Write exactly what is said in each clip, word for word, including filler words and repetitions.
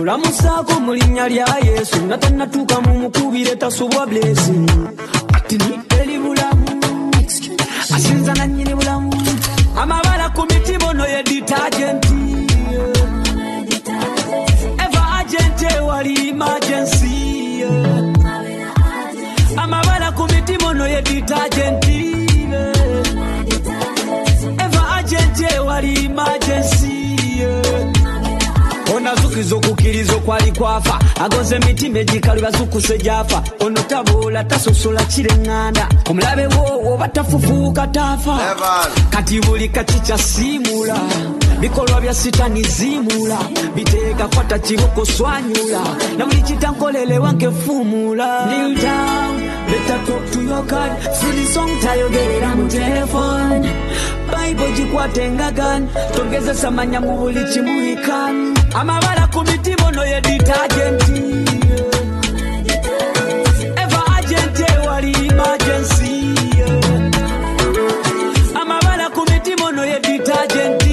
kulamusako mu linnya lya Yesu nga tannatuuka mu mukubire tasubwa blessing ati ni eri bulamu asinza na nnyini bulamu amabala ku mitima ono ye detergent ever agent wali emergency amabala ku mitima ono ye detergent ever agent wali emergency ona zukizo kukirizo kwali kwafa agoze mitima ejikalu bazukuse jafa ono tabula tasosola kirenganda omulabe wo batafufuka tafa kati buli kachicha simula bikolwa bya sitani zimula biteka kwata kiboko swanyula na buli kitankolele wanke fumula kneel down better talk to your God through the song tayogerera mu telephone Bible jikwate ngagan tongeza samanya mu buli kimuhikan amabala ku mitima ono ye detergent ever agent wali emergency amabala ku mitima ono ye detergent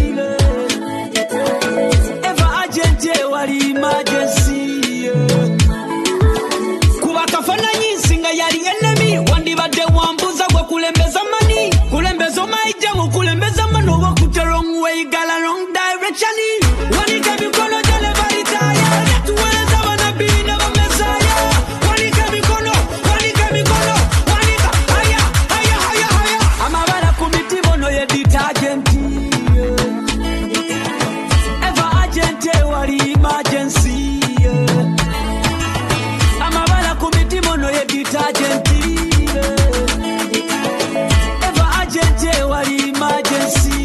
ever agent wali emergency kuba kafananyi nsinga yali enemy wandibadde wambuza gwe kulembeza mani kulembeza maija mu kulembeza mano wakuta wrong way gala wrong direction wanika mikono jale baritaya tuweleza wanabina wa mesaya wanika mikono wanika mikono wanika haya haya haya haya amabala ku mitima ono ye detergent ever agent wali emergency amabala ku mitima ono ye detergent ever agent wali emergency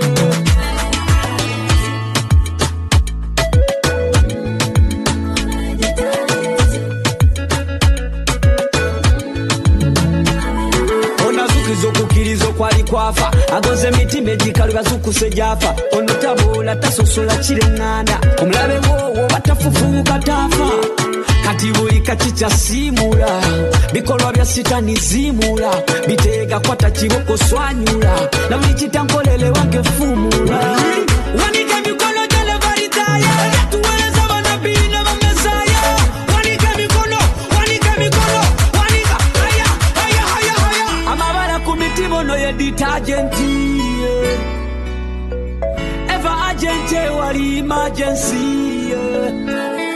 zokukirizo kwali kwafa agoze mitima ejikalu bazukuse jafa ono tabula tasosola kirenganda omulabe wo batafufuka tafa kati buli kachicha simula bikolwa bya sitani zimula bitega kwata kiboko swanyula na buli kitankolele wange fumula wanika mikono jale baritaya tuweleza wanabina wa mesaya wanika mikono wanika mikono wanika haya haya haya haya amabala ku mitima ono ye detergent ever agent wali emergency